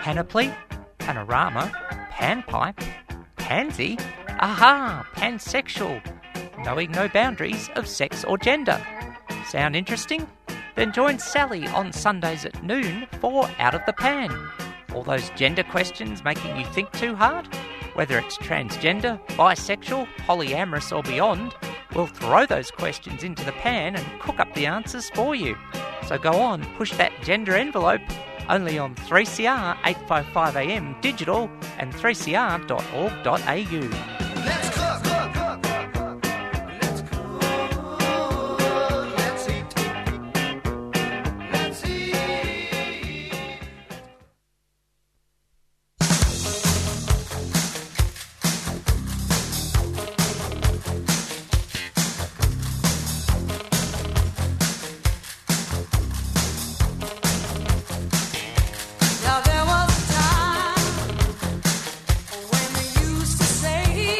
panoply, panorama, panpipe, pansy, aha, pansexual, knowing no boundaries of sex or gender. Sound interesting? Then join Sally on Sundays at noon for Out of the Pan. All those gender questions making you think too hard? Whether it's transgender, bisexual, polyamorous or beyond, we'll throw those questions into the pan and cook up the answers for you. So go on, push that gender envelope, only on 3CR 855am digital and 3cr.org.au. Let's cook. Let's cook. Let's eat. Let's eat. Now there was a time when they used to say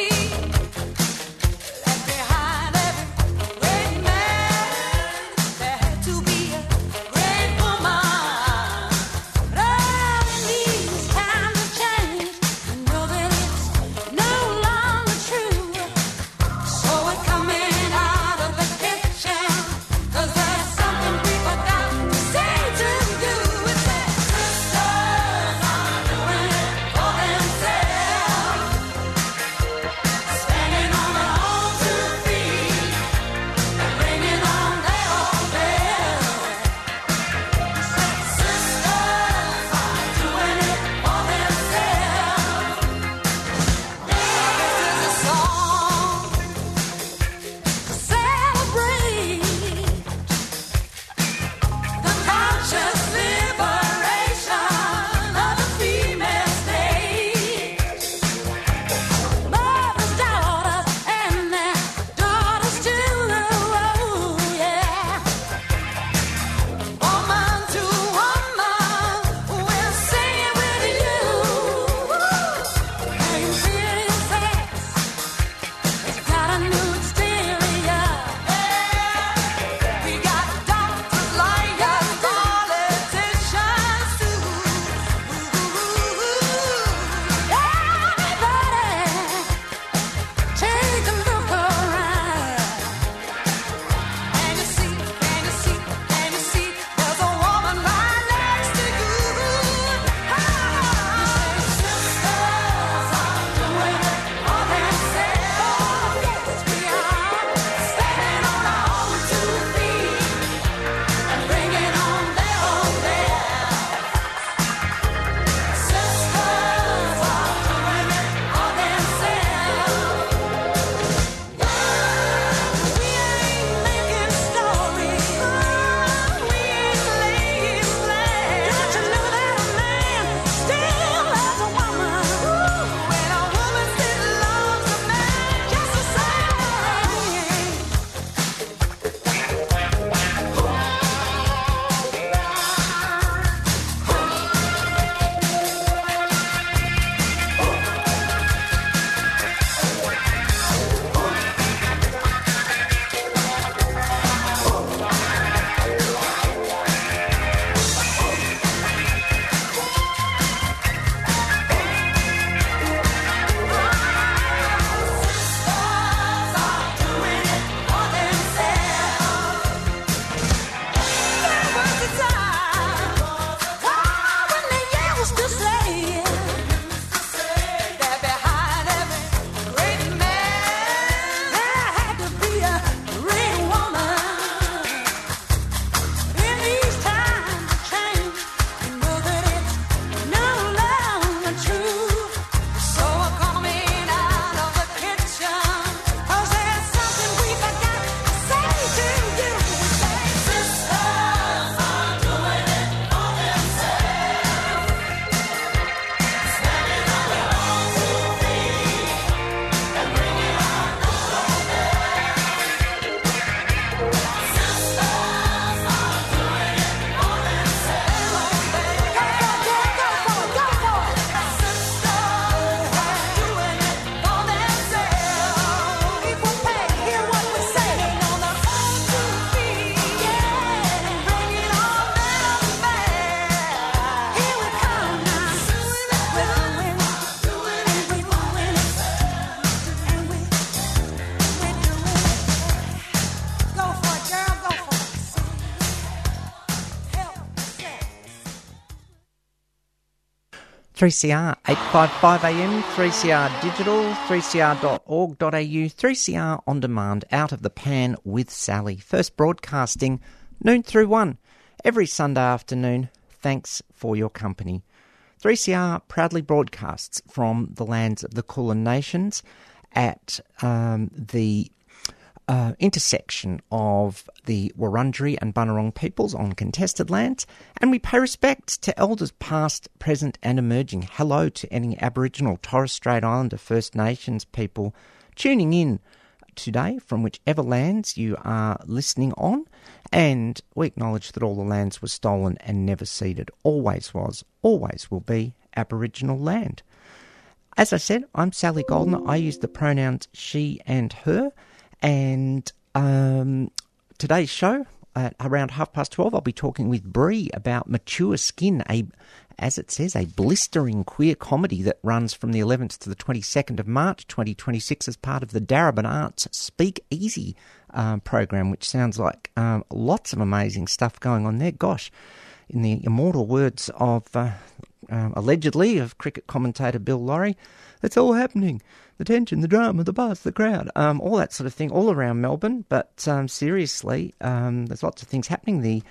3CR 855 AM, 3CR Digital, 3cr.org.au, 3CR On Demand, Out of the Pan with Sally. First broadcasting noon through 1 every Sunday afternoon. Thanks for your company. 3CR proudly broadcasts from the lands of the Kulin Nations at the intersection of the Wurundjeri and Bunurong peoples on contested lands, and we pay respect to elders past, present and emerging. Hello to any Aboriginal, Torres Strait Islander, First Nations people tuning in today from whichever lands you are listening on, and we acknowledge that all the lands were stolen and never ceded. Always was, always will be Aboriginal land. As I said, I'm Sally Goldner. I use the pronouns she and her. And today's show, at around 12:30, I'll be talking with Bree about Mature Skin, as it says, a blistering queer comedy that runs from the 11th to the 22nd of March 2026 as part of the Darebin Arts Speak Easy program, which sounds like lots of amazing stuff going on there. Gosh, in the immortal words of, allegedly, of cricket commentator Bill Lawry, it's all happening. The tension, the drama, the buzz, the crowd, all that sort of thing, all around Melbourne. But seriously, there's lots of things happening. The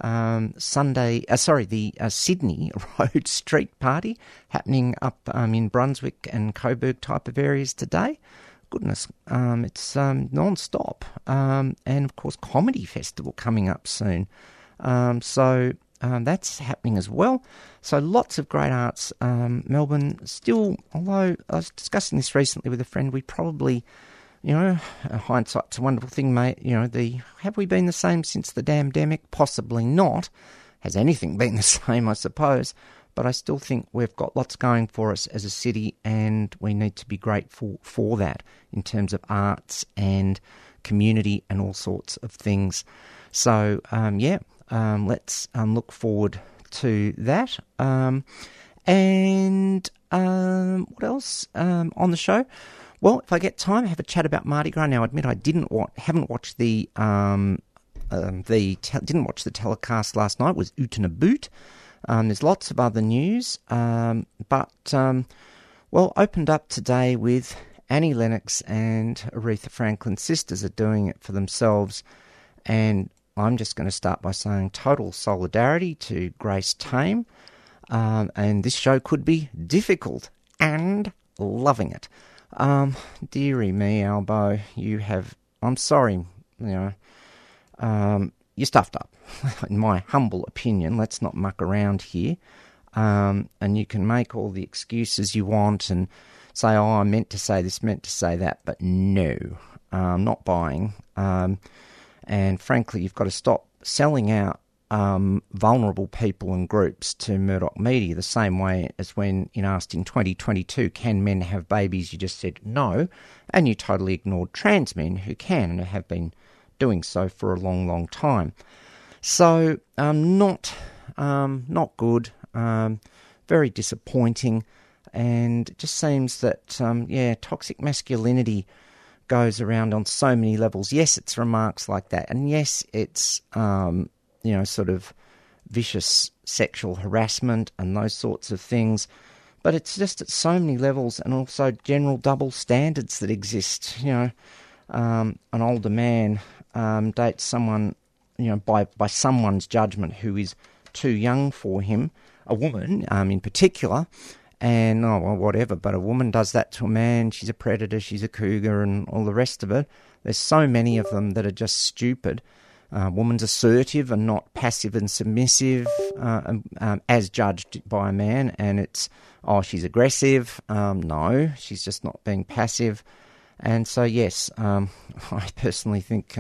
Sydney Road Street Party happening up in Brunswick and Coburg type of areas today. Goodness, it's non-stop. And of course, Comedy Festival coming up soon. That's happening as well. So lots of great arts. Melbourne still, although I was discussing this recently with a friend, we probably, hindsight's a wonderful thing, mate. Have we been the same since the damn-demic? Possibly not. Has anything been the same, I suppose? But I still think we've got lots going for us as a city, and we need to be grateful for that in terms of arts and community and all sorts of things. So, let's look forward to that. What else on the show? Well, if I get time, I have a chat about Mardi Gras. Now, I admit I haven't watched didn't watch the telecast last night. It was Oot and a Boot. There's lots of other news, opened up today with Annie Lennox and Aretha Franklin. Sisters are doing it for themselves, and I'm just going to start by saying total solidarity to Grace Tame, and this show could be difficult, and loving it. Dearie me, Albo, I'm sorry, you stuffed up, in my humble opinion. Let's not muck around here, and you can make all the excuses you want and say, oh, I meant to say this, meant to say that, but no, I'm not buying. And frankly, you've got to stop selling out vulnerable people and groups to Murdoch Media the same way as when asked in 2022, can men have babies? You just said no, and you totally ignored trans men who can and have been doing so for a long, long time. So not good, very disappointing, and it just seems that, toxic masculinity goes around on so many levels. Yes, it's remarks like that, and yes, it's sort of vicious sexual harassment and those sorts of things, but it's just at so many levels, and also general double standards that exist. An older man dates someone, by someone's judgment who is too young for him, a woman in particular. And, whatever, but a woman does that to a man, she's a predator, she's a cougar, and all the rest of it. There's so many of them that are just stupid. Woman's assertive and not passive and submissive, as judged by a man, and it's, she's aggressive. No, she's just not being passive. And so, yes, I personally think,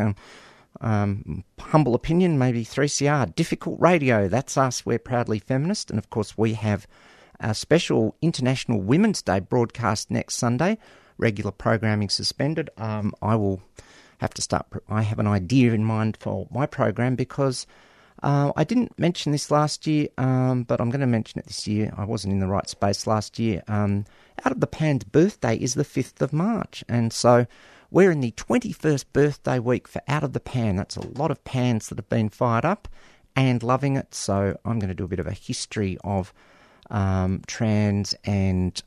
humble opinion, maybe 3CR, difficult radio, that's us, we're proudly feminist, and of course we have a special International Women's Day broadcast next Sunday. Regular programming suspended. I will have to start. I have an idea in mind for my program because I didn't mention this last year, but I'm going to mention it this year. I wasn't in the right space last year. Out of the Pan's birthday is the 5th of March, and so we're in the 21st birthday week for Out of the Pan. That's a lot of pans that have been fired up and loving it. So I'm going to do a bit of a history of trans and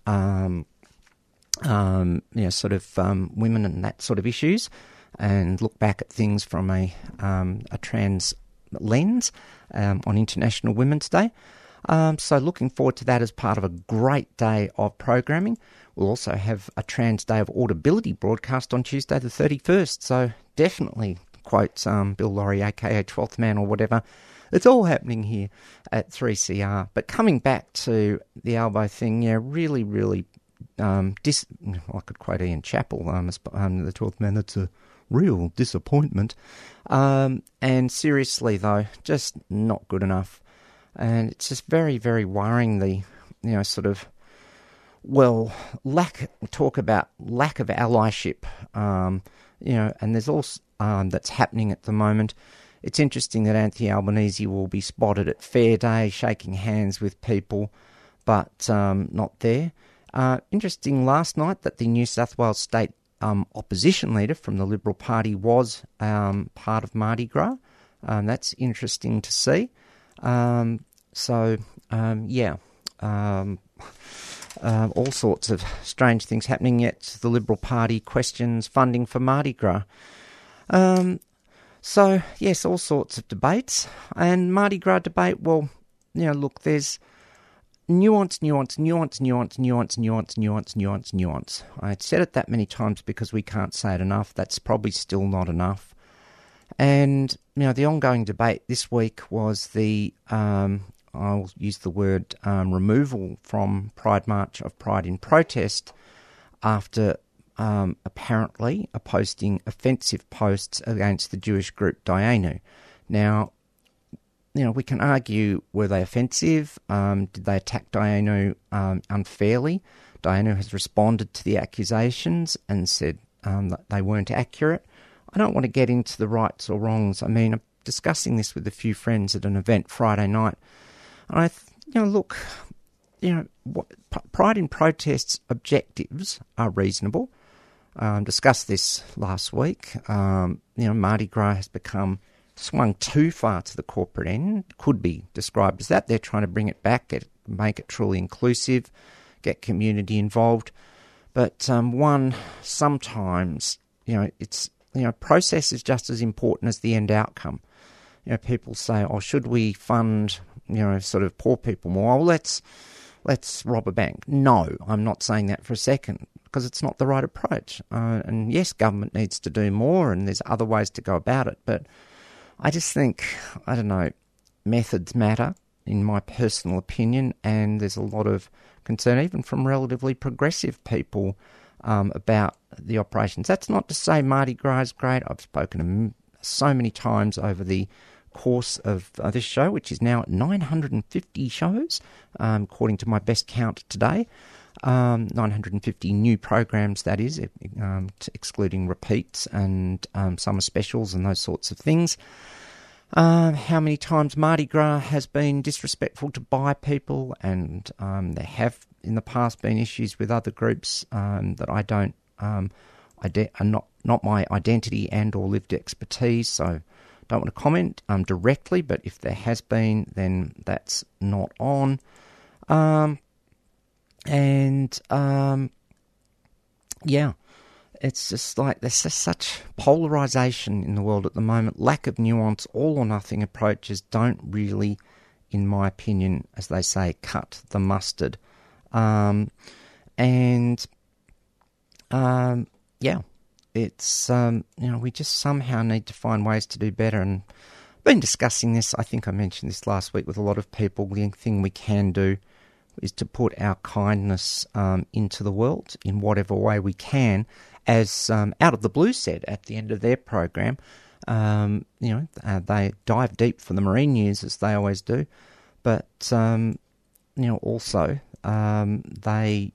women and that sort of issues, and look back at things from a trans lens on International Women's Day. So looking forward to that as part of a great day of programming. We'll also have a Trans Day of Audibility broadcast on Tuesday the 31st. So definitely, quotes Bill Laurie, aka 12th Man or whatever. It's all happening here at 3CR. But coming back to the Albo thing, yeah, really, really, I could quote Ian Chappell, the 12th Man, that's a real disappointment. And seriously, though, just not good enough. And it's just very, very worrying, talk about lack of allyship, and there's also that's happening at the moment. It's interesting that Anthony Albanese will be spotted at Fair Day shaking hands with people, but not there. Interesting last night that the New South Wales State opposition leader from the Liberal Party was part of Mardi Gras. That's interesting to see. All sorts of strange things happening, yet the Liberal Party questions funding for Mardi Gras. Yes, all sorts of debates. And Mardi Gras debate, there's nuance. I said it that many times because we can't say it enough. That's probably still not enough. And, the ongoing debate this week was the, I'll use the word removal from Pride March of Pride in Protest after apparently posting offensive posts against the Jewish group Dayenu. Now, we can argue, were they offensive? Did they attack Dayenu unfairly? Dayenu has responded to the accusations and said that they weren't accurate. I don't want to get into the rights or wrongs. I mean, I'm discussing this with a few friends at an event Friday night. And Pride in Protest's objectives are reasonable. Discussed this last week. Mardi Gras has swung too far to the corporate end. Could be described as that. They're trying to bring it back, make it truly inclusive, get community involved. But sometimes, it's... process is just as important as the end outcome. People say, should we fund, poor people more? Well, let's rob a bank. No, I'm not saying that for a second, because it's not the right approach. And yes, government needs to do more, and there's other ways to go about it. But I just think, methods matter, in my personal opinion, and there's a lot of concern, even from relatively progressive people, about the operations. That's not to say Mardi Gras is great. I've spoken so many times over the course of this show, which is now at 950 shows, according to my best count today. 950 new programs, that is, excluding repeats and summer specials and those sorts of things. How many times Mardi Gras has been disrespectful to bi people, and there have in the past been issues with other groups that I don't are not my identity and or lived expertise, so don't want to comment directly, but if there has been, then that's not on. It's just like there's just such polarisation in the world at the moment, lack of nuance, all or nothing approaches don't really, in my opinion, as they say, cut the mustard. It's, we just somehow need to find ways to do better. And I've been discussing this, I think I mentioned this last week with a lot of people. The thing we can do is to put our kindness into the world in whatever way we can. As Out of the Blue said at the end of their program, they dive deep for the marine news, as they always do. But, also they...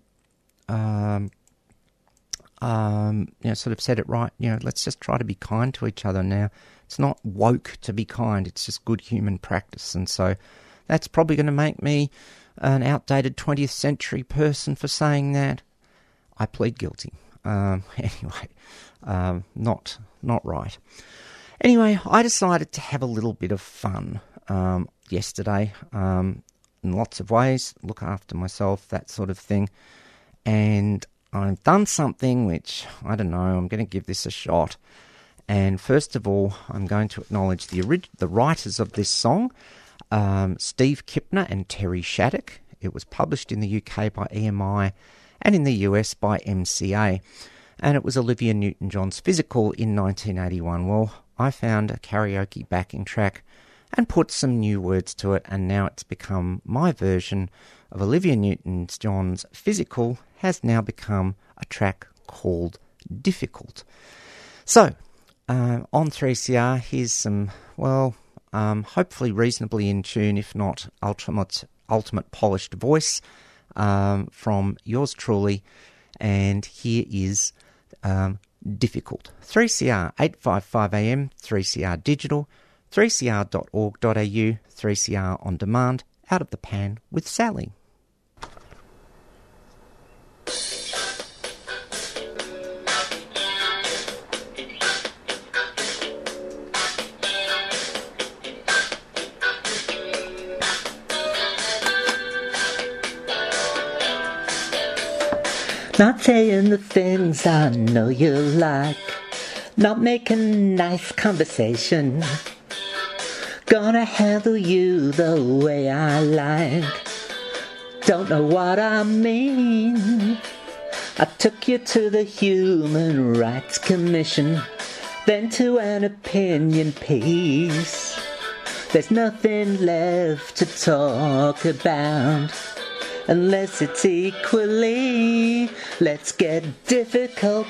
sort of said it right. Let's just try to be kind to each other now. It's not woke to be kind. It's just good human practice. And so that's probably going to make me an outdated 20th century person for saying that. I plead guilty. Anyway, not right. Anyway, I decided to have a little bit of fun yesterday. in lots of ways, look after myself, that sort of thing. And I've done something which, I don't know, I'm going to give this a shot. And first of all, I'm going to acknowledge the writers of this song, Steve Kipner and Terry Shattuck. It was published in the UK by EMI and in the US by MCA. And it was Olivia Newton-John's Physical in 1981. Well, I found a karaoke backing track and put some new words to it, and now it's become my version of Olivia Newton-John's Physical, has now become a track called Difficult. So, on 3CR, here's some, hopefully reasonably in tune, if not ultimate polished voice from yours truly, and here is Difficult. 3CR 855 AM, 3CR Digital, 3cr.org.au, 3CR On Demand, Out of the Pan with Sally. Not saying the things I know you like, not making nice conversation, gonna handle you the way I like, don't know what I mean. I took you to the Human Rights Commission, then to an opinion piece. There's nothing left to talk about unless it's equally. Let's get difficult.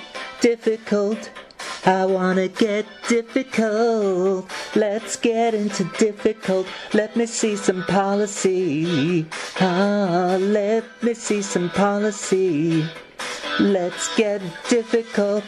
I wanna get difficult. Let's get into difficult. Let me see some policy. Let me see some policy. Let's get difficult.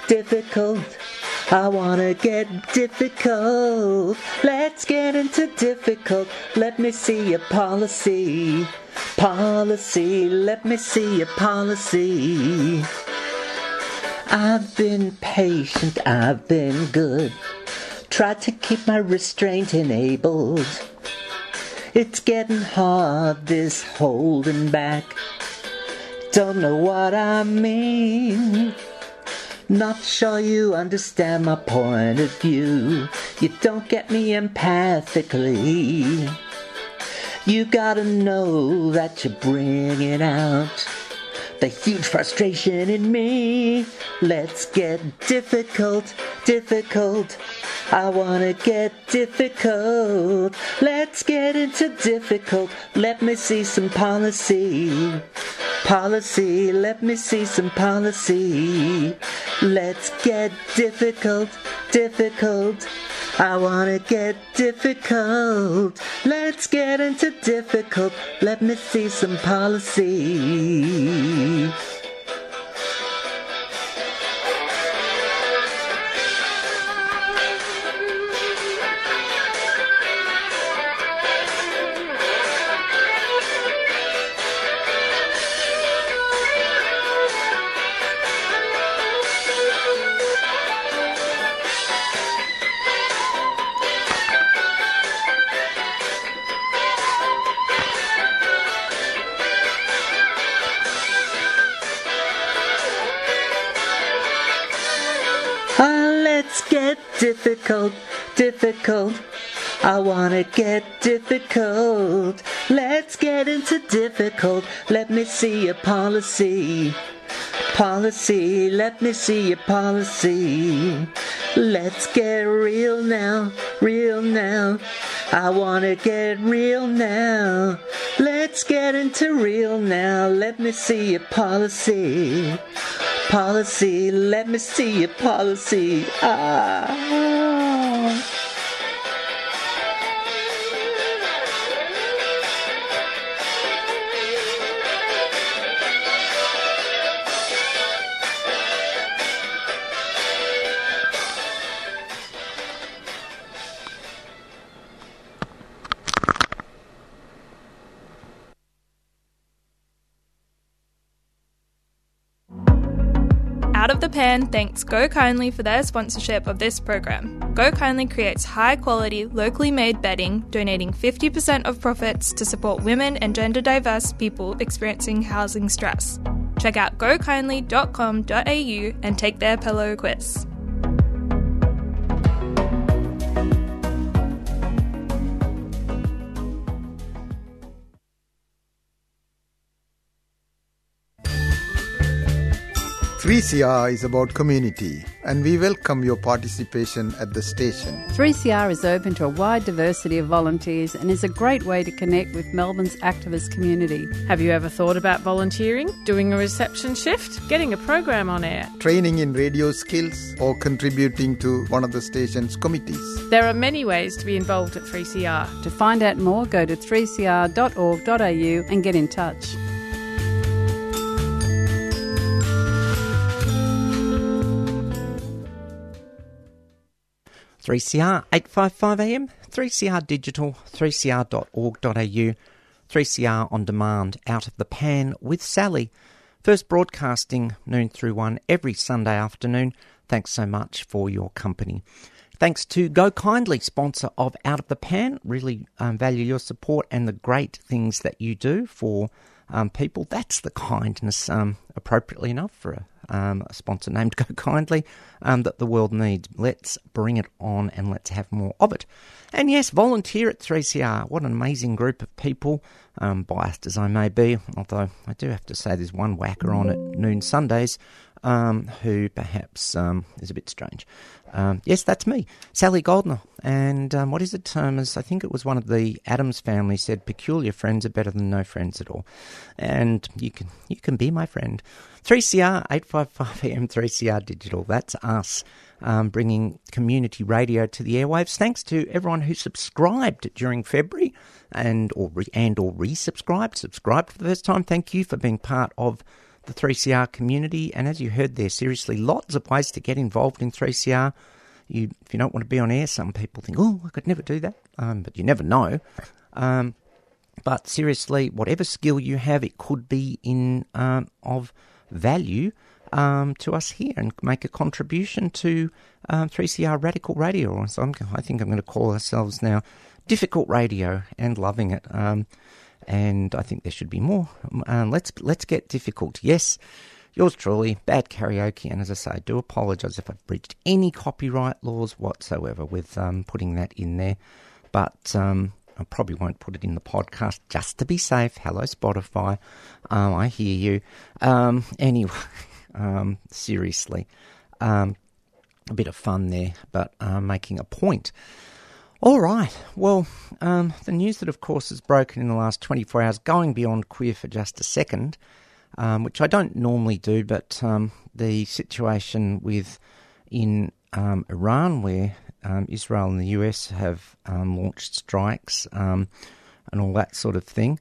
I wanna get difficult. Let's get into difficult. Let me see your policy. Let me see your policy. I've been patient, I've been good, tried to keep my restraint enabled. It's getting hard, this holding back, don't know what I mean. Not sure you understand my point of view, you don't get me empathically. You gotta know that you're bringing out the huge frustration in me. Let's get difficult. I wanna get difficult. Let's get into difficult. Let me see some policy. Let me see some policy. Let's get difficult. I wanna get difficult. Let's get into difficult. Let me see some policy. Let's get difficult. I wanna get difficult. Let's get into difficult. Let me see your policy. Let me see your policy. Let's get real now. I wanna get real now. Let's get into real now. Let me see your policy. Let me see your policy. Out of the Pan thanks Go Kindly for their sponsorship of this program. Go Kindly creates high-quality, locally made bedding, donating 50% of profits to support women and gender-diverse people experiencing housing stress. Check out gokindly.com.au and take their pillow quiz. Three CR is about community, and we welcome your participation at the station. 3CR is open to a wide diversity of volunteers and is a great way to connect with Melbourne's activist community. Have you ever thought about volunteering, doing a reception shift, getting a program on air? Training in radio skills or contributing to one of the station's committees. There are many ways to be involved at 3CR. To find out more, go to 3cr.org.au and get in touch. 3CR 855 AM, 3CR Digital, 3cr.org.au, 3CR On Demand, Out of the Pan with Sally. First broadcasting noon through 1 every Sunday afternoon. Thanks so much for your company. Thanks to Go Kindly, sponsor of Out of the Pan. Really value your support and the great things that you do for people. That's the kindness, appropriately enough, for a sponsor named Go Kindly, that the world needs. Let's bring it on and let's have more of it. And yes, volunteer at 3CR. What an amazing group of people, biased as I may be, although I do have to say there's one whacker on at noon Sundays who perhaps is a bit strange. Yes, that's me, Sally Goldner. And what is the term? I think it was one of the Addams family said, peculiar friends are better than no friends at all. And you can be my friend. 3CR 855 AM, 3CR Digital. That's us bringing community radio to the airwaves. Thanks to everyone who subscribed during February or resubscribed, subscribed for the first time. Thank you for being part of the 3CR community. And as you heard there, seriously, lots of ways to get involved in 3CR. If you don't want to be on air, some people think, oh, I could never do that. But you never know. But seriously, whatever skill you have, it could be of value to us here and make a contribution to 3CR Radical Radio. Or so I think I'm going to call ourselves now Difficult Radio, and loving it. And I think there should be more. Let's get difficult. Yes, yours truly, bad karaoke. And as I say, I do apologise if I've breached any copyright laws whatsoever with putting that in there. But I probably won't put it in the podcast just to be safe. Hello, Spotify. I hear you. Anyway, seriously, a bit of fun there, but making a point. All right. Well, the news that, of course, has broken in the last 24 hours, going beyond queer for just a second, which I don't normally do, but the situation in Iran, where Israel and the US have launched strikes and all that sort of thing.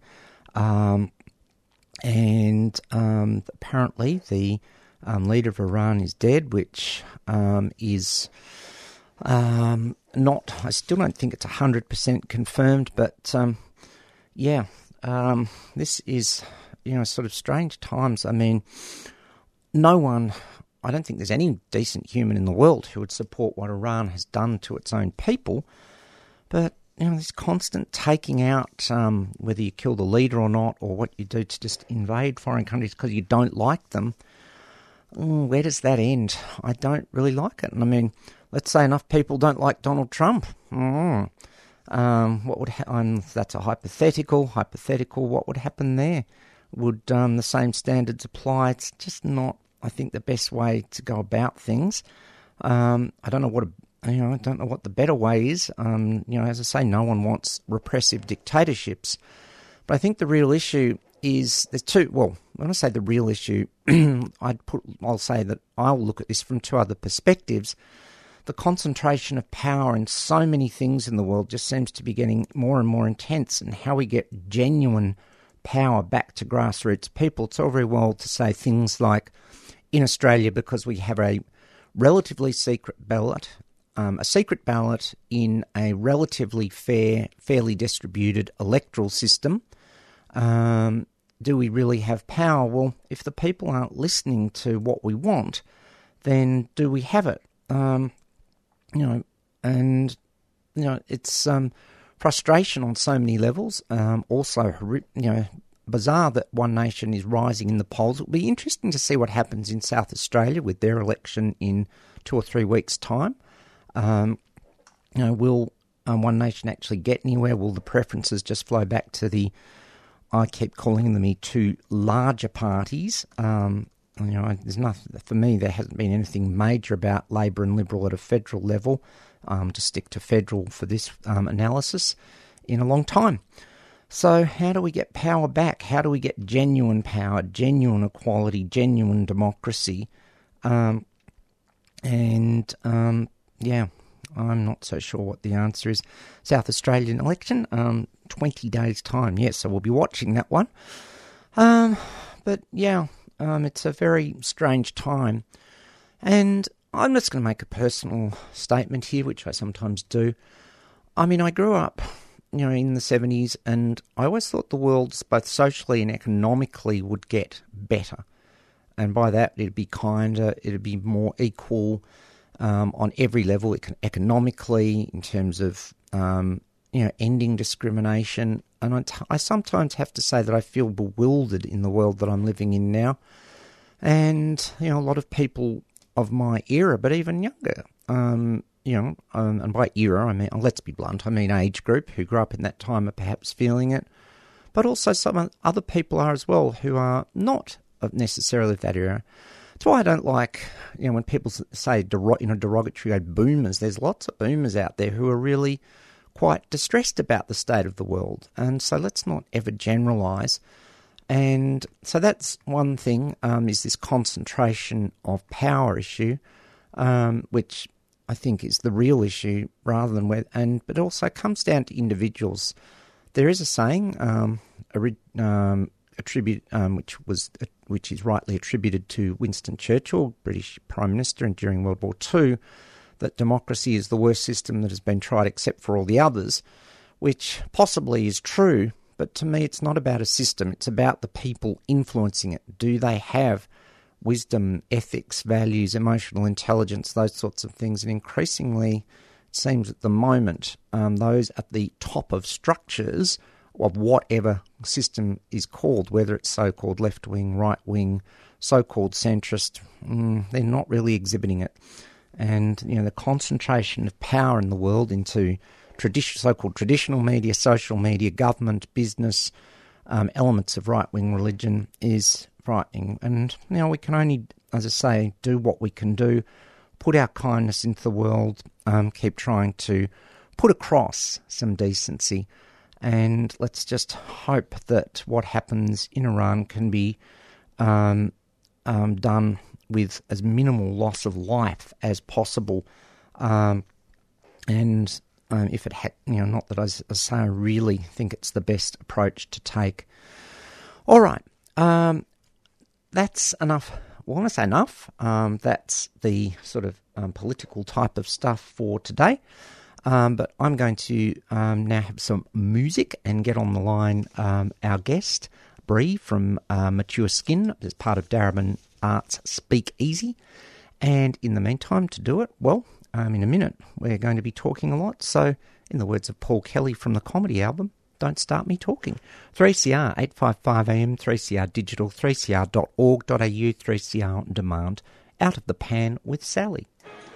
And apparently the leader of Iran is dead, which is not, I still don't think it's 100% confirmed, but this is, sort of strange times. I mean, I don't think there's any decent human in the world who would support what Iran has done to its own people. But, this constant taking out, whether you kill the leader or not, or what you do to just invade foreign countries because you don't like them, where does that end? I don't really like it. And I mean, let's say enough people don't like Donald Trump. What would happen? That's a hypothetical. What would happen there? Would the same standards apply? It's just not, I think, the best way to go about things. I don't know what the better way is. As I say, no one wants repressive dictatorships. But I think the real issue is there's two. Well, when I say the real issue, I'll say that I'll look at this from two other perspectives. The concentration of power in so many things in the world just seems to be getting more and more intense, and how we get genuine power back to grassroots people. It's all very well to say things like, in Australia, because we have a relatively secret ballot, in a relatively fairly distributed electoral system, do we really have power? Well, if the people aren't listening to what we want, then do we have it? It's frustration on so many levels. Also, bizarre that One Nation is rising in the polls. It'll be interesting to see what happens in South Australia with their election in 2 or 3 weeks' time. Will One Nation actually get anywhere? Will the preferences just flow back to I keep calling them two larger parties? There's nothing, for me, there hasn't been anything major about Labor and Liberal at a federal level, to stick to federal for this analysis, in a long time. So how do we get power back? How do we get genuine power, genuine equality, genuine democracy? I'm not so sure what the answer is. South Australian election, 20 days' time. Yes, so we'll be watching that one. It's a very strange time. And I'm just going to make a personal statement here, which I sometimes do. I mean, I grew up, in the 70s, and I always thought the world, both socially and economically, would get better. And by that, it'd be kinder, it'd be more equal on every level, economically, in terms of, ending discrimination. And I sometimes have to say that I feel bewildered in the world that I'm living in now. And, a lot of people of my era, but even younger, and by era, I mean, let's be blunt, I mean age group, who grew up in that time are perhaps feeling it. But also some other people are as well who are not necessarily of that era. That's why I don't like, when people say derogatory boomers. There's lots of boomers out there who are really quite distressed about the state of the world. And so let's not ever generalise. And so that's one thing, is this concentration of power issue, which I think is the real issue, rather than but it also comes down to individuals. There is a saying, which is rightly attributed to Winston Churchill, British Prime Minister, and during World War II, that democracy is the worst system that has been tried except for all the others, which possibly is true. But to me, it's not about a system. It's about the people influencing it. Do they have wisdom, ethics, values, emotional intelligence, those sorts of things? And increasingly, it seems at the moment, those at the top of structures of whatever system is called, whether it's so-called left-wing, right-wing, so-called centrist, they're not really exhibiting it. And, the concentration of power in the world into so-called traditional media, social media, government, business, elements of right-wing religion is frightening. And we can only, as I say, do what we can do, put our kindness into the world, keep trying to put across some decency, and let's just hope that what happens in Iran can be done with as minimal loss of life as possible. If it had, not that I say I really think it's the best approach to take. All right, that's enough. Well, when I say enough, that's the sort of political type of stuff for today. But I'm going to now have some music and get on the line our guest, Bree from Mature Skin, as part of Darebin Arts Speak Easy. And in the meantime, to do it, well, in a minute, we're going to be talking a lot. So, in the words of Paul Kelly from the comedy album, don't start me talking. 3CR, 855 AM, 3CR Digital, 3cr.org.au, 3CR On Demand, Out of the Pan with Sally.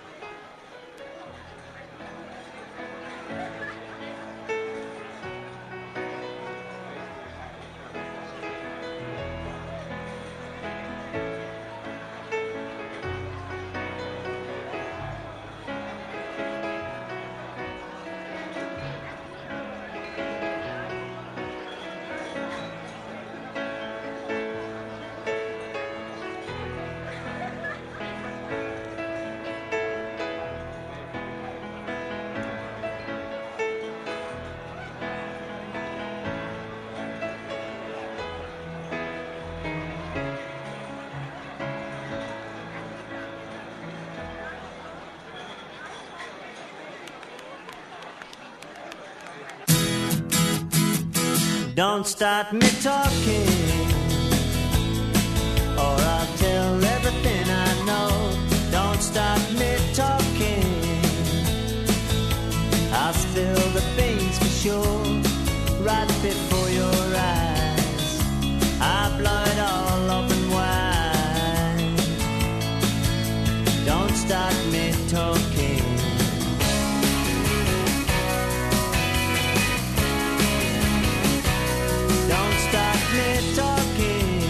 Don't start me talking, or I'll tell everything I know. shore, right before your eyes. I blow it all up and wide. Don't start me talking. Don't start me talking.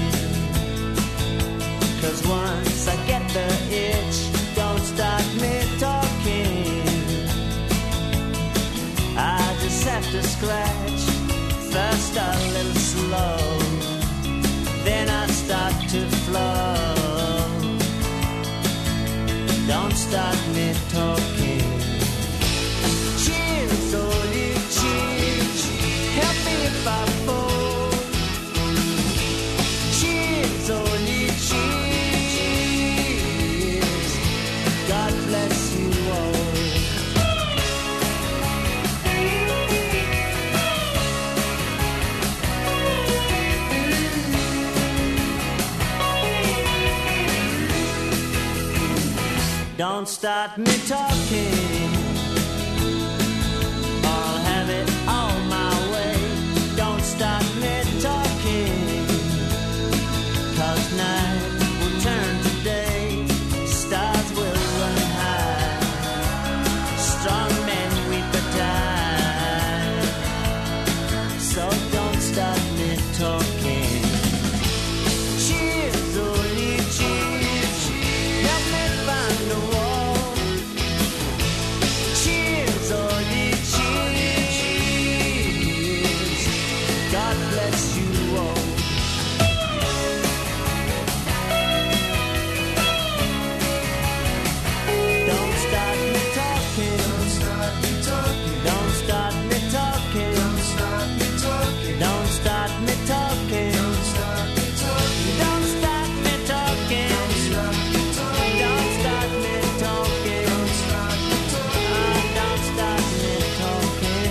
'Cause once I get the itch, don't start me talking. I just have to scratch, first a little slow, then I start to flow. Don't start me talking. Cheers, oh you cheers, help me if I fall. Cheers, oh you cheers, God bless you all. Don't start me talking. I'll have it all my way. Don't start me talking. 'Cause night will turn to day. Stars will run high. Strong men weep or die. So don't start me talking. Cheers, oh you cheers, help me find a wall. Cheers, oh you cheers, God bless you all. Don't start me talking. Don't start me talking. Don't start me talking. Don't start me talking. Don't start me talking. Don't start me talking. Don't start me talking. Don't start me talking. Don't start me talking. Don't start me talking. Don't start me talking.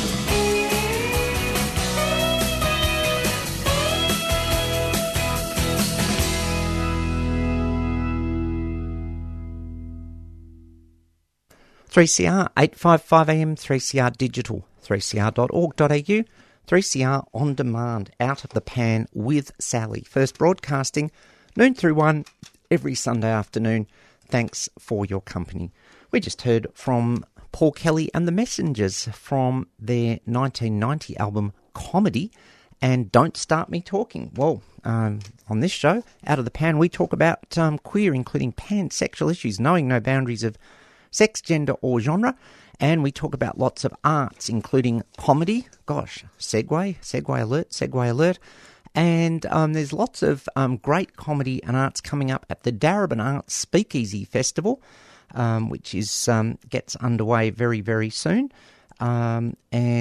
3CR 855 AM, 3CR Digital, 3cr.org.au, 3CR On Demand, Out of the Pan with Sally. First broadcasting, noon through 1, every Sunday afternoon. Thanks for your company. We just heard from Paul Kelly and the Messengers from their 1990 album Comedy and Don't Start Me Talking. Well, on this show, Out of the Pan, we talk about queer, including pansexual issues, knowing no boundaries of sex, gender or genre, and we talk about lots of arts, including comedy. Gosh, segue alert. And there's lots of great comedy and arts coming up at the Darebin Arts Speakeasy Festival, which is gets underway very, very soon. And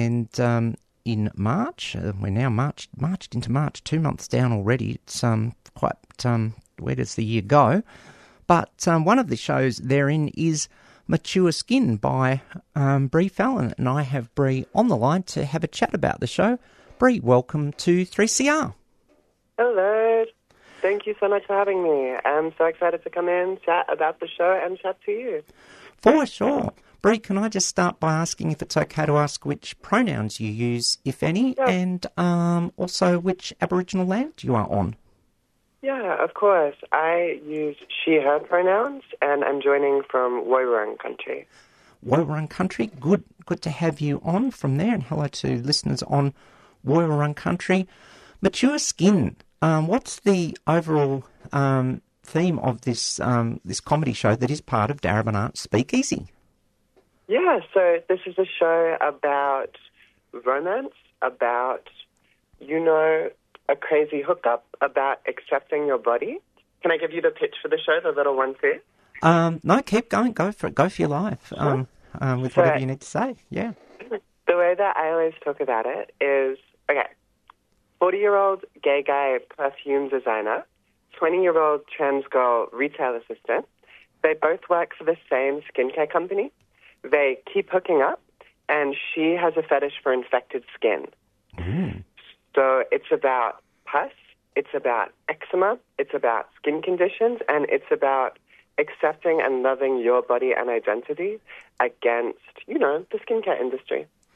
in March, we're now marched into March, 2 months down already. It's quite, where does the year go? But one of the shows therein is Mature Skin by Bree Fallon, and I have Bree on the line to have a chat about the show. Bree, welcome to 3CR. Hello. Thank you so much for having me. I'm so excited to come in, chat about the show, and chat to you. For sure. Bree, can I just start by asking if it's okay to ask which pronouns you use, if any, and also which Aboriginal land you are on? Yeah, of course. I use she, her pronouns, and I'm joining from Woiwurrung country. Woiwurrung country, good to have you on from there, and hello to listeners on Woiwurrung country. Mature Skin, what's the overall theme of this this comedy show that is part of Darebin Arts Speakeasy? Yeah, so this is a show about romance, about, a crazy hookup, about accepting your body. Can I give you the pitch for the show, the little one first? No, keep going. Go for it. Go for your life with whatever you need to say. Yeah. The way that I always talk about it is, 40-year-old gay guy perfume designer, 20-year-old trans girl retail assistant. They both work for the same skincare company. They keep hooking up, and she has a fetish for infected skin. Mm. So it's about pus, it's about eczema, it's about skin conditions, and it's about accepting and loving your body and identity against, the skincare industry.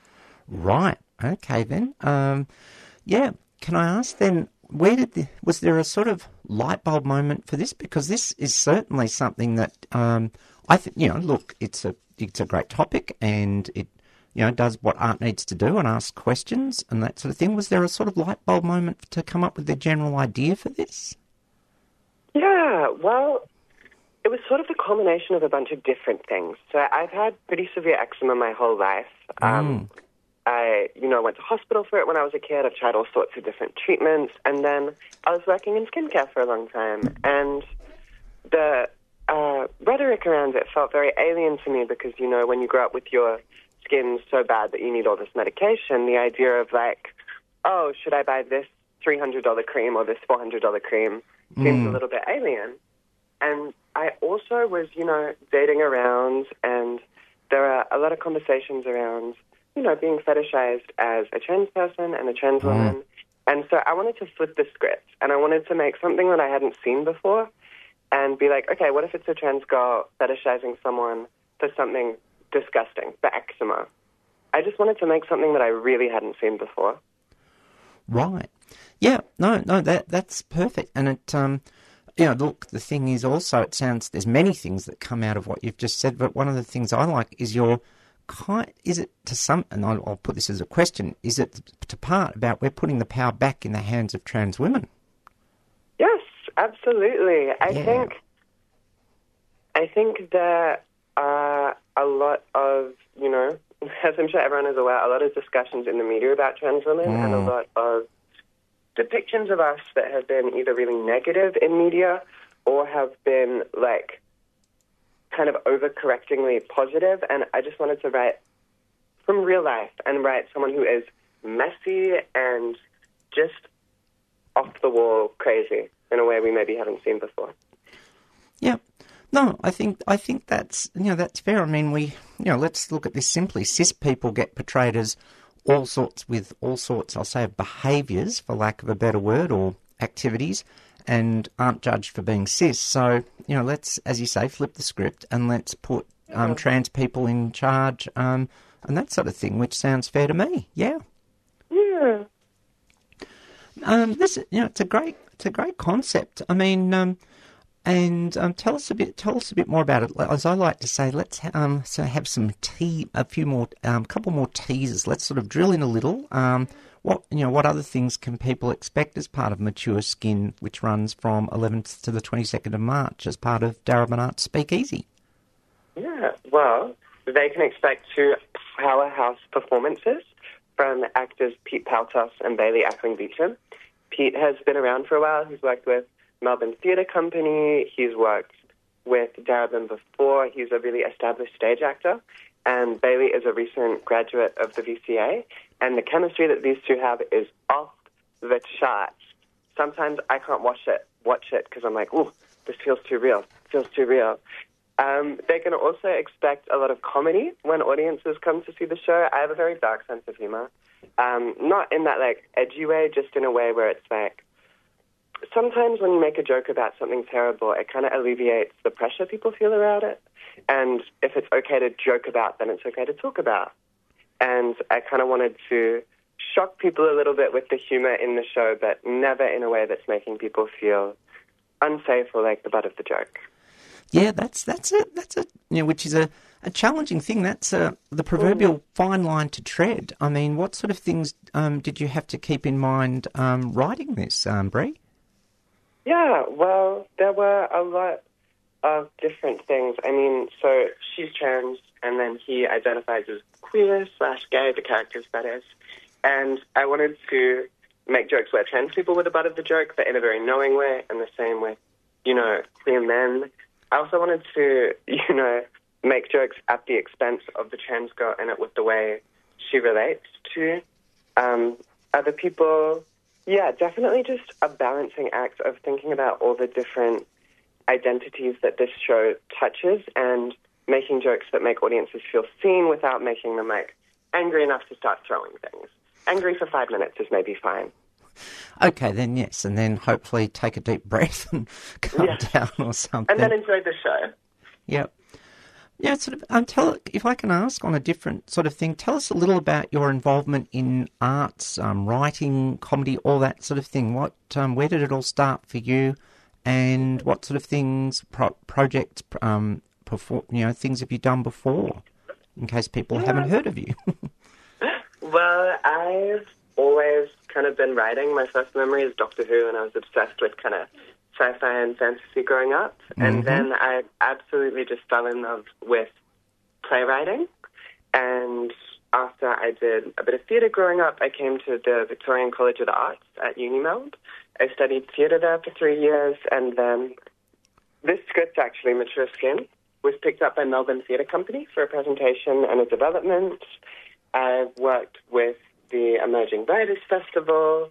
Right. Okay then. Yeah. Can I ask then, was there a sort of light bulb moment for this? Because this is certainly something that I think, look, it's a great topic, and it, does what art needs to do and ask questions and that sort of thing. Was there a sort of light bulb moment to come up with the general idea for this? Yeah, well, it was sort of the culmination of a bunch of different things. So I've had pretty severe eczema my whole life. I went to hospital for it when I was a kid. I've tried all sorts of different treatments. And then I was working in skincare for a long time. And the rhetoric around it felt very alien to me because, when you grow up with your skin so bad that you need all this medication, the idea of oh, should I buy this $300 cream or this $400 cream seems a little bit alien. And I also was, dating around, and there are a lot of conversations around, being fetishized as a trans person and a trans woman. And so I wanted to flip the script, and I wanted to make something that I hadn't seen before and be like, okay, what if it's a trans girl fetishizing someone for something disgusting, for eczema? I just wanted to make something that I really hadn't seen before. Right. Yeah, no, that's perfect. And it, look, the thing is also, it sounds, there's many things that come out of what you've just said, but one of the things I like is and I'll put this as a question, is it to part about we're putting the power back in the hands of trans women? Yes, absolutely. I think there are a lot of, as I'm sure everyone is aware, a lot of discussions in the media about trans women and a lot of depictions of us that have been either really negative in media or have been kind of overcorrectingly positive. And I just wanted to write from real life and write someone who is messy and just off the wall crazy in a way we maybe haven't seen before. Yeah. No, I think that's that's fair. I mean, let's look at this simply. Cis people get portrayed as all sorts, I'll say, of behaviours, for lack of a better word, or activities, and aren't judged for being cis. So, let's, as you say, flip the script and let's put trans people in charge and that sort of thing, which sounds fair to me. Yeah. Yeah. This, it's a great concept. I mean, tell us a bit more about it. As I like to say, let's have some couple more teasers. Let's sort of drill in a little. What other things can people expect as part of Mature Skin, which runs from 11th to the 22nd of March as part of Darebin Arts Speakeasy? Yeah, well, they can expect 2 powerhouse performances from actors Pete Paltos and Bailey Ackling-Beecham. Pete has been around for a while. He's worked with Melbourne Theatre Company. He's worked with Darebin before. He's a really established stage actor. And Bailey is a recent graduate of the VCA. And the chemistry that these two have is off the charts. Sometimes I can't watch it because I'm like, ooh, this feels too real. They're going to also expect a lot of comedy when audiences come to see the show. I have a very dark sense of humor. Not in that, edgy way, just in a way where it's sometimes when you make a joke about something terrible, it kind of alleviates the pressure people feel around it. And if it's okay to joke about, then it's okay to talk about. And I kind of wanted to shock people a little bit with the humor in the show, but never in a way that's making people feel unsafe or like the butt of the joke. Yeah, that's which is a challenging thing. That's the proverbial fine line to tread. I mean, what sort of things did you have to keep in mind writing this, Bree? Yeah, well, there were a lot of different things. I mean, so she's trans, and then he identifies as queer/gay, the character's that is. And I wanted to make jokes where trans people were the butt of the joke, but in a very knowing way, and the same with, queer men. I also wanted to, make jokes at the expense of the trans girl in it with the way she relates to other people. Yeah, definitely just a balancing act of thinking about all the different identities that this show touches and making jokes that make audiences feel seen without making them, angry enough to start throwing things. Angry for 5 minutes is maybe fine. Okay, then yes, and then hopefully take a deep breath and calm down or something. And then enjoy the show. Yep. Yeah, sort of. If I can ask on a different sort of thing, tell us a little about your involvement in arts, writing, comedy, all that sort of thing. Where did it all start for you, and what sort of things, projects, things have you done before? In case people haven't heard of you. Well, I've always kind of been writing. My first memory is Doctor Who, and I was obsessed with kind of sci-fi and fantasy growing up. And then I absolutely just fell in love with playwriting. And after I did a bit of theatre growing up, I came to the Victorian College of the Arts at UniMelb. I studied theatre there for 3 years, and then this script, actually, Mature Skin, was picked up by Melbourne Theatre Company for a presentation and a development. I've worked with the Emerging Writers Festival,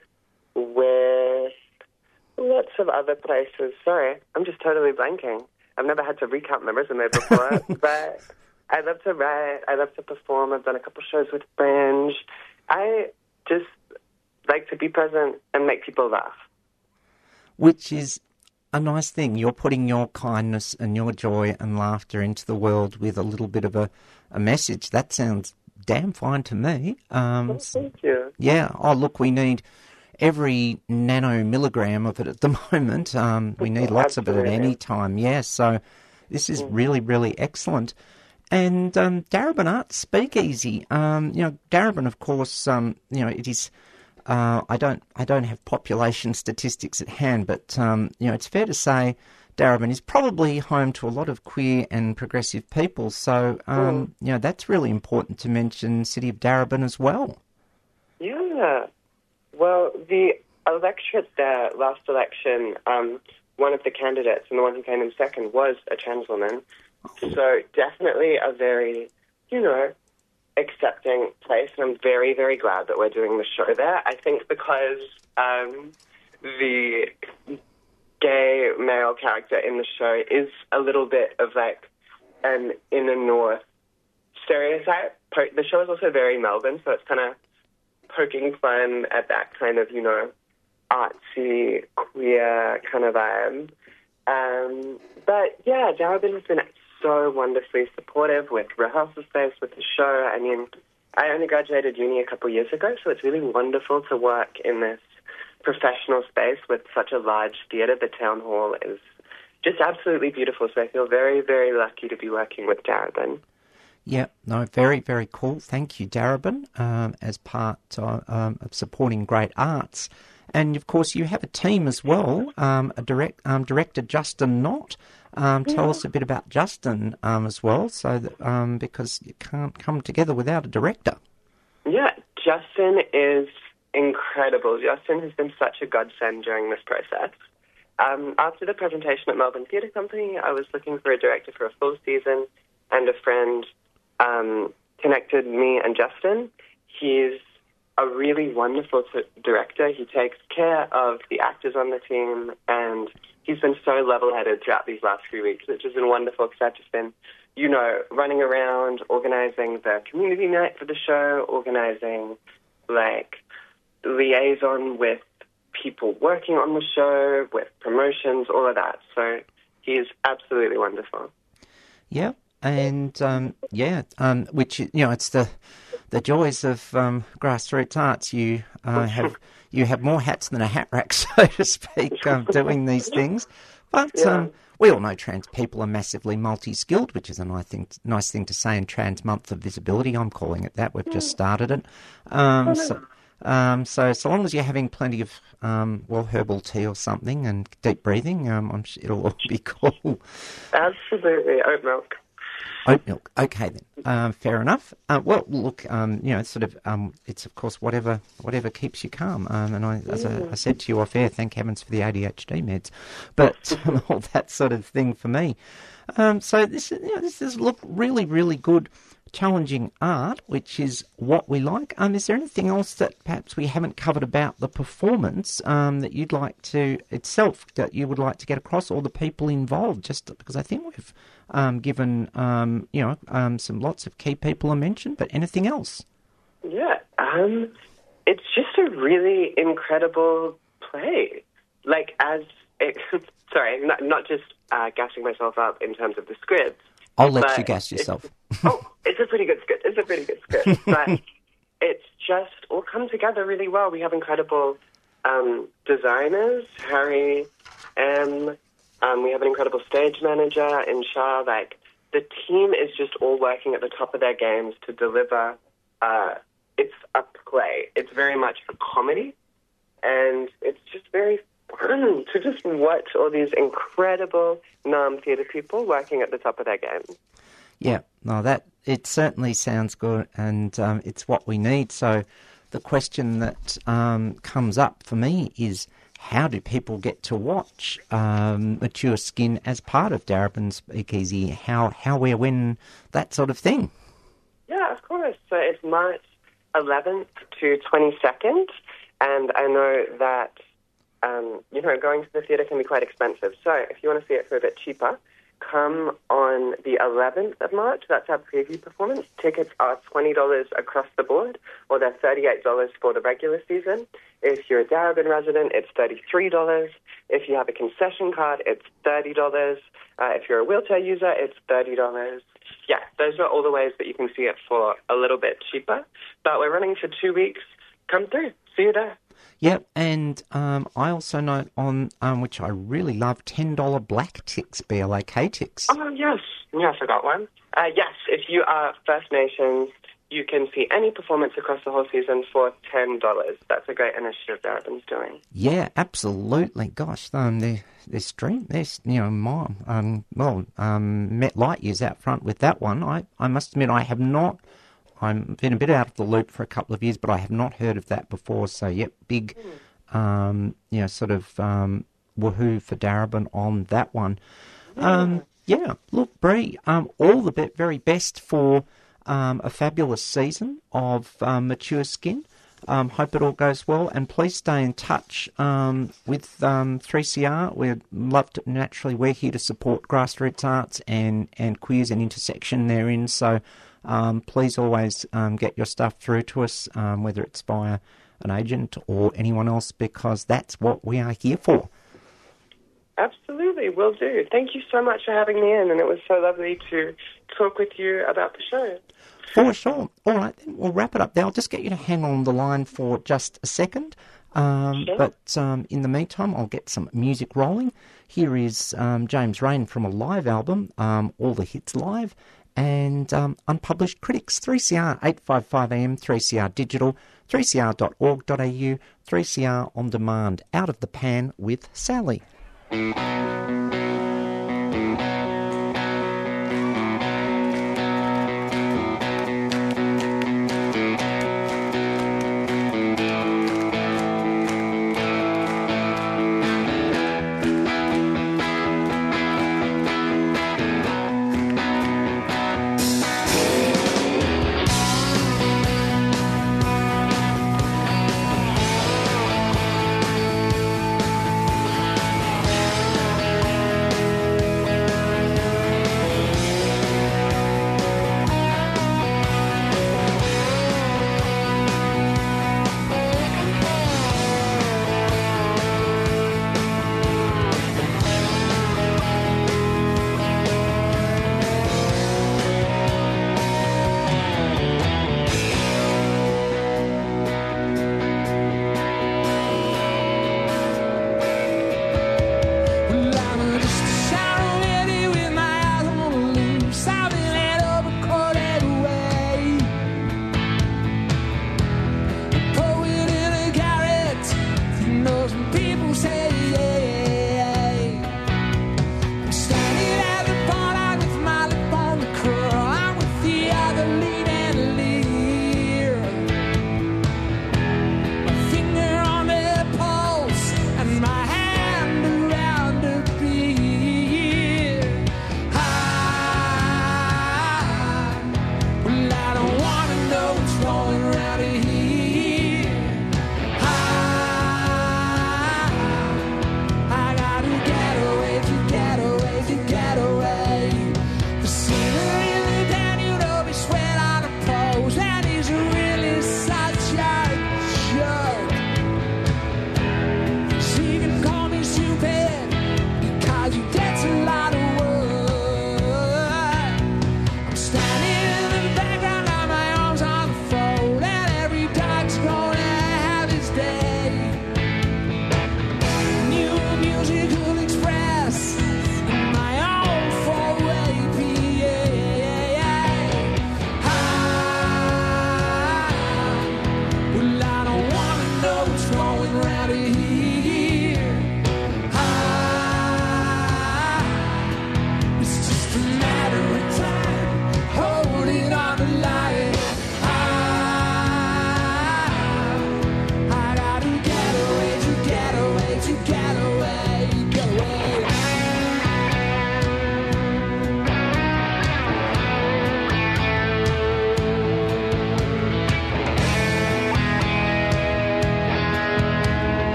with lots of other places. Sorry, I'm just totally blanking. I've never had to recount my resume before, but I love to write. I love to perform. I've done a couple shows with Fringe. I just like to be present and make people laugh. Which is a nice thing. You're putting your kindness and your joy and laughter into the world with a little bit of a message. That sounds damn fine to me. Thank you. Yeah. Oh, look, we need every nanomilligram of it at the moment. We need lots of it at any time. Yeah. So this is really, really excellent. And Darebin Arts Speakeasy. Darebin, of course, it is. I don't have population statistics at hand, but it's fair to say Darebin is probably home to a lot of queer and progressive people. So that's really important to mention. City of Darebin as well. Yeah. Well, the electorate there, last election, one of the candidates and the one who came in second was a trans woman. So definitely a very, accepting place, and I'm very, very glad that we're doing the show there. I think because the gay male character in the show is a little bit of like an inner north stereotype. The show is also very Melbourne, so it's kind of poking fun at that kind of, artsy, queer kind of vibe. But yeah, Darebin has been so wonderfully supportive with rehearsal space, with the show. I mean, I only graduated uni a couple of years ago, so it's really wonderful to work in this professional space with such a large theatre. The town hall is just absolutely beautiful, so I feel very, very lucky to be working with Darebin. Yeah, no, very, very cool. Thank you, Darebin, as part of supporting great arts. And, of course, you have a team as well, director Justin Knott. Tell us a bit about Justin as well, so that, because you can't come together without a director. Yeah, Justin is incredible. Justin has been such a godsend during this process. After the presentation at Melbourne Theatre Company, I was looking for a director for a full season, and a friend connected me and Justin. He's a really wonderful director. He takes care of the actors on the team, and he's been so level-headed throughout these last few weeks, which has been wonderful because I've just been, running around, organising the community night for the show, organising, liaison with people working on the show, with promotions, all of that. So he's absolutely wonderful. Yeah. And, which, it's the joys of grassroots arts. You have more hats than a hat rack, so to speak, doing these things. But we all know trans people are massively multi-skilled, which is a nice thing to say in Trans Month of Visibility. I'm calling it that. We've just started it. So long as you're having plenty of, herbal tea or something and deep breathing, I'm sure it'll all be cool. Absolutely. Oat milk. Oat milk. Okay, then. Fair enough. It's of course whatever keeps you calm. And as I said to you off air, thank heavens for the ADHD meds, but all that sort of thing for me. So this is really, really good, challenging art, which is what we like. Is there anything else that perhaps we haven't covered about the performance that you'd like to that you would like to get across, or the people involved? Just because I think we've given lots of key people a mention, but anything else? Yeah, it's just a really incredible play. Sorry, not just gassing myself up in terms of the script. I'll let But you gas yourself. It's a pretty good script. But it's just all come together really well. We have incredible designers, Harry M. We have an incredible stage manager in Shah. Like, the team is just all working at the top of their games to deliver. It's a play. It's very much a comedy. And it's just very fun to just watch all these incredible theatre people working at the top of their game. Yeah, no, it certainly sounds good, and it's what we need. So the question that comes up for me is, how do people get to watch Mature Skin as part of Darebin Speakeasy? How, where, when, that sort of thing? Yeah, of course. So it's March 11th to 22nd, and I know that, going to the theatre can be quite expensive. So if you want to see it for a bit cheaper, come on the 11th of March. That's our preview performance. Tickets are $20 across the board, or they're $38 for the regular season. If you're a Darebin resident, it's $33. If you have a concession card, it's $30. If you're a wheelchair user, it's $30. Yeah, those are all the ways that you can see it for a little bit cheaper. But we're running for 2 weeks. Come through. See you there. Yep, and I also note on, which I really love, $10 black ticks, BLAK ticks. Oh, yes. Yes, I got one. Yes, if you are First Nations, you can see any performance across the whole season for $10. That's a great initiative Darebin's doing. Yeah, absolutely. Gosh, their stream, Met Light Years out front with that one. I must admit, I have not. I've been a bit out of the loop for a couple of years, but I have not heard of that before. So, yep, big, woohoo for Darebin on that one. Look, Bree, all the very best for a fabulous season of Mature Skin. Hope it all goes well, and please stay in touch with 3CR. We'd love to, naturally, we're here to support grassroots arts and queers and intersection therein, so please always get your stuff through to us, whether it's via an agent or anyone else, because that's what we are here for. Absolutely, will do. Thank you so much for having me in, and it was so lovely to talk with you about the show. For sure. All right, then we'll wrap it up there. I'll just get you to hang on the line for just a second. Sure. But in the meantime, I'll get some music rolling. Here is James Rain from a live album, All the Hits Live, and Unpublished Critics, 3CR 855am, 3CR Digital, 3cr.org.au, 3CR On Demand, Out of the Pan with Sally.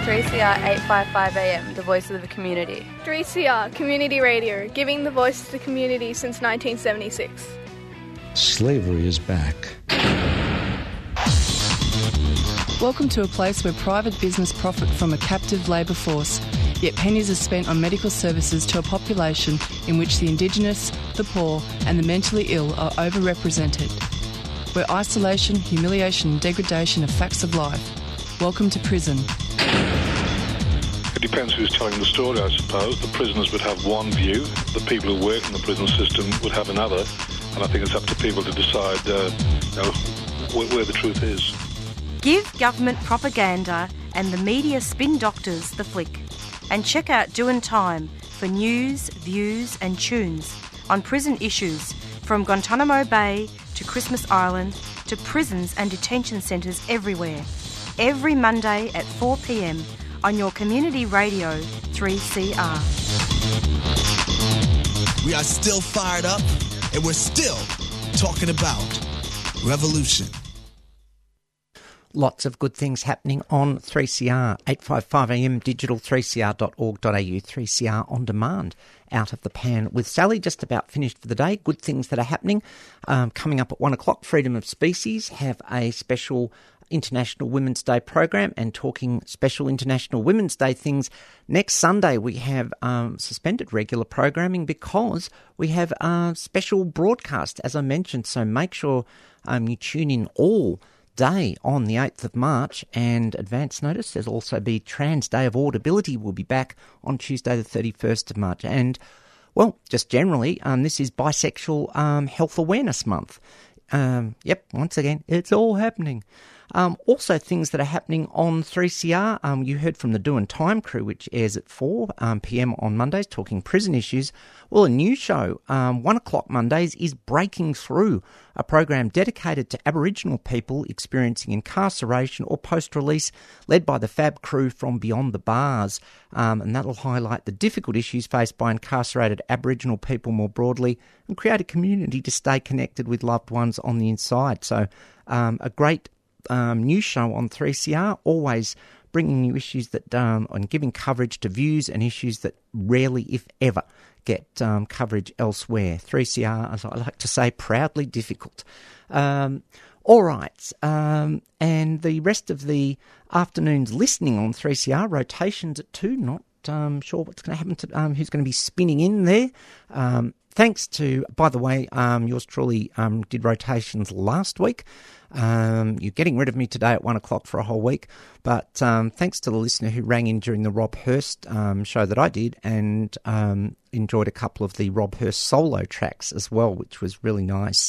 3CR 855 AM, the voice of the community. 3CR Community Radio, giving the voice to the community since 1976. Slavery is back. Welcome to a place where private business profit from a captive labour force, yet pennies are spent on medical services to a population in which the Indigenous, the poor and the mentally ill are overrepresented. Where isolation, humiliation and degradation are facts of life. Welcome to prison. It depends who's telling the story, I suppose. The prisoners would have one view, the people who work in the prison system would have another, and I think it's up to people to decide where the truth is. Give government propaganda and the media spin doctors the flick. And check out Doin' Time for news, views and tunes on prison issues from Guantanamo Bay to Christmas Island to prisons and detention centres everywhere. Every Monday at 4 p.m. on your community radio 3CR. We are still fired up and we're still talking about revolution. Lots of good things happening on 3CR, 855 AM digital, 3cr.org.au, 3CR on demand. Out of the Pan with Sally, just about finished for the day. Good things that are happening. Coming up at 1 o'clock, Freedom of Species have a special International Women's Day program and talking special International Women's Day things. Next Sunday we have suspended regular programming because we have a special broadcast, as I mentioned, so make sure you tune in all day on the 8th of March, and advance notice. There's also be Trans Day of Audibility. We'll be back on Tuesday the 31st of March. And, well, just generally, this is Bisexual Health Awareness Month. Once again, it's all happening. Also things that are happening on 3CR. You heard from the Doin' Time crew, which airs at 4 p.m. on Mondays, talking prison issues. Well, a new show, 1 o'clock Mondays, is Breaking Through, a program dedicated to Aboriginal people experiencing incarceration or post-release, led by the Fab crew from Beyond the Bars. And that'll highlight the difficult issues faced by incarcerated Aboriginal people more broadly and create a community to stay connected with loved ones on the inside. So a great news show on 3CR, always bringing new issues that and giving coverage to views and issues that rarely, if ever, get coverage elsewhere. 3CR, as I like to say, proudly difficult. All right, and the rest of the afternoon's listening on 3CR, rotations at 2, not sure what's going to happen to who's going to be spinning in there. Thanks to, by the way, yours truly did rotations last week. You're getting rid of me today at 1 o'clock for a whole week, but thanks to the listener who rang in during the Rob Hurst show that I did, and enjoyed a couple of the Rob Hurst solo tracks as well, which was really nice.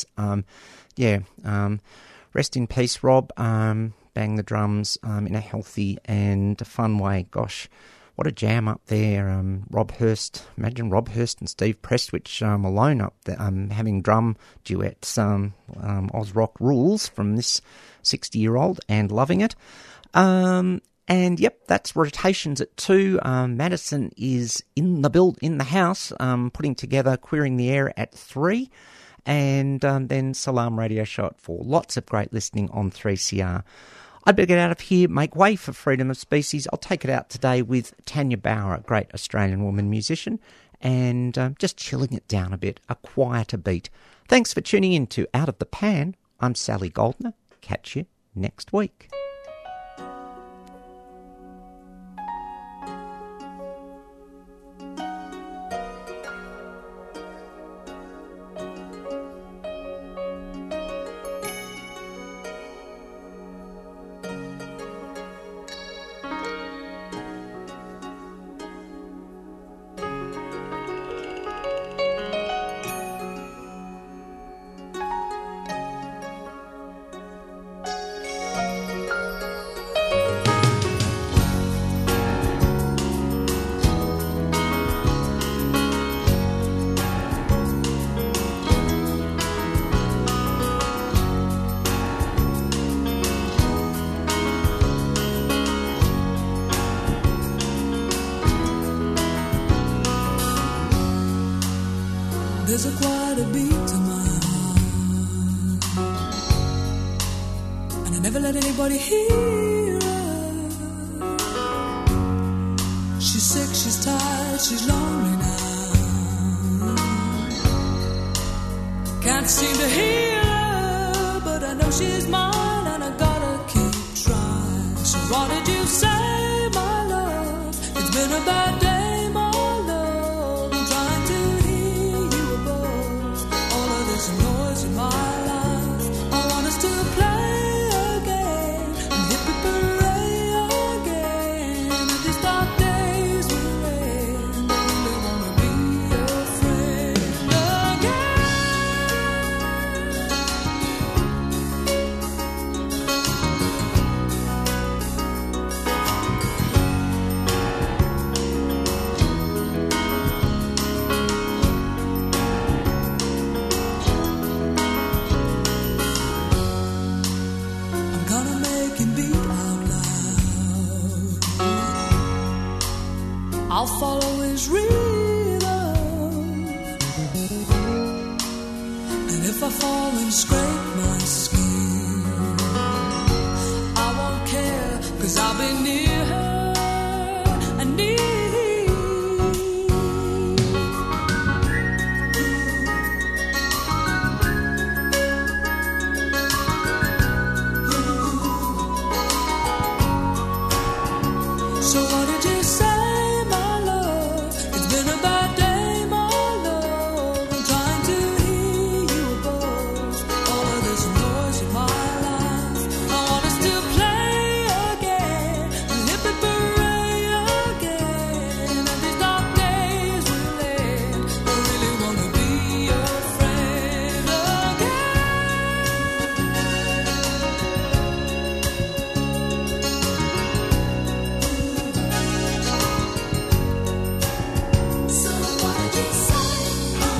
Rest in peace, Rob. Bang the drums in a healthy and fun way. Gosh, what a jam up there. Rob Hurst, imagine Rob Hurst and Steve Prestwich alone up there having drum duets. Oz Rock rules from this 60-year-old and loving it. And yep, that's rotations at 2. Madison is in the house, putting together Queering the Air at 3. And then Salam Radio Show at 4. Lots of great listening on 3CR. I'd better get out of here, make way for Freedom of Species. I'll take it out today with Tanya Bauer, a great Australian woman musician, and just chilling it down a bit, a quieter beat. Thanks for tuning in to Out of the Pan. I'm Sally Goldner. Catch you next week. There's a quite a beat to my heart, and I never let anybody hear it. that she's lonely now. Can't seem to hear her, but I know she's mine, and I gotta keep trying. So what did you say, my love? It's been a bad day, my love. I'm trying to hear you above all of this noise in my life. I want us to play again and hip hip hooray again. And these dark days will end. I really wanna be your friend again. I'm gonna make him beat out loud. I'll follow his rhythm. And if I fall and scrape my skin, I won't care, 'cause I'll be near her and near. So what did you say, my love? It's been a bad day, my love. I'm trying to hear you above all of this noise in my life. I want us to play again and hip hip hooray again. And these dark days will end. I really wanna be your friend again. So what did you say, my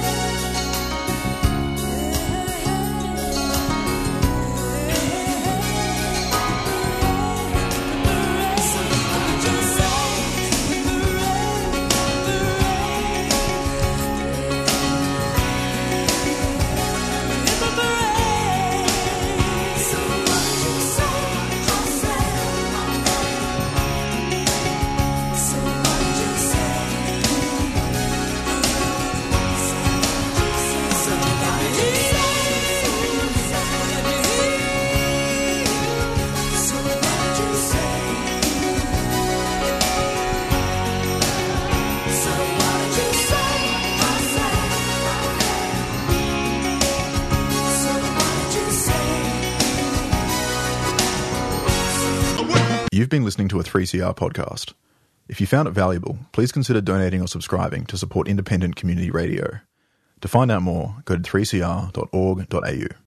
You've been listening to a 3CR podcast. If you found it valuable, please consider donating or subscribing to support independent community radio. To find out more, go to 3cr.org.au.